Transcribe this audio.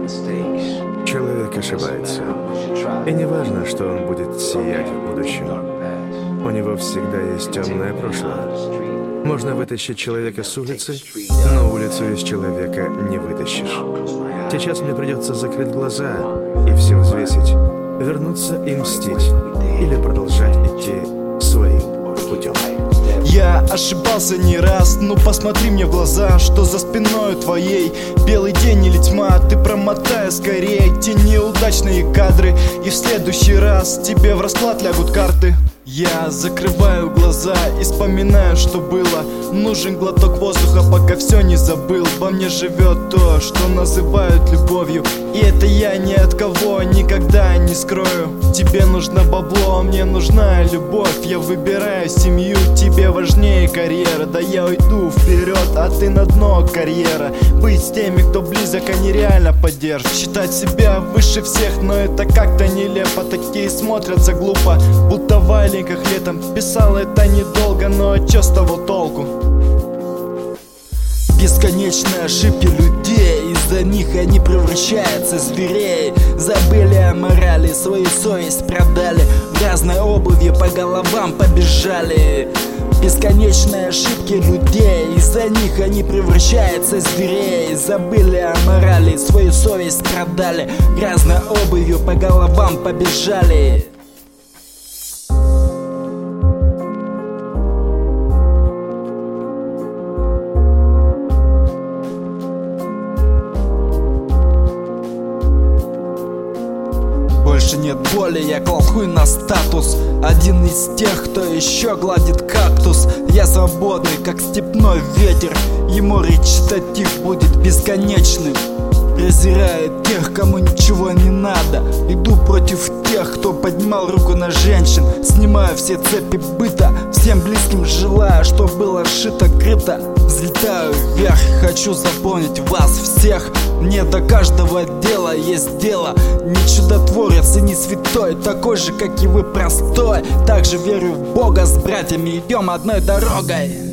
Человек ошибается. И не важно, что он будет сиять в будущем. У него всегда есть темное прошлое. Можно вытащить человека с улицы, но улицу из человека не вытащишь. Сейчас мне придется закрыть глаза и все взвесить, вернуться и мстить, или продолжать идти своим путем. Я ошибался не раз, но посмотри мне в глаза, что за спиной твоей белый день или тьма. Ты промотай скорее те неудачные кадры, и в следующий раз тебе в расклад лягут карты. Я закрываю глаза и вспоминаю, что было. Нужен глоток воздуха, пока все не забыл. Во мне живет то, что называют любовью, и это я ни от кого никогда не скрою. Тебе нужно бабло, мне нужна любовь. Я выбираю семью, тебе важнее карьера. Да я уйду вперед, а ты на дно карьера. Быть с теми, кто близок, а нереально поддержит. Считать себя выше всех, но это как-то нелепо. Такие смотрятся глупо, будто в валенках летом. Писал это недолго, но чё с того толку? Бесконечные ошибки людей, из-за них они превращаются в зверей. Забыли о морали, свою совесть продали, в грязной обуви по головам побежали. Бесконечные ошибки людей, из-за них они превращаются в зверей. Забыли о морали, свою совесть продали, грязной обувью по головам побежали. Больше нет боли, я клал хуй на статус. Один из тех, кто еще гладит кактус. Я свободный, как степной ветер, и море чистотив будет бесконечным. Презираю тех, кому ничего не надо. Иду против тех, кто поднимал руку на женщин. Снимаю все цепи быта, всем близким желаю, что было сшито крыто. Взлетаю вверх, хочу заполнить вас всех. Мне до каждого дела есть дело. Не чудотворец и не святой, такой же, как и вы, простой. Также верю в Бога, с братьями идем одной дорогой.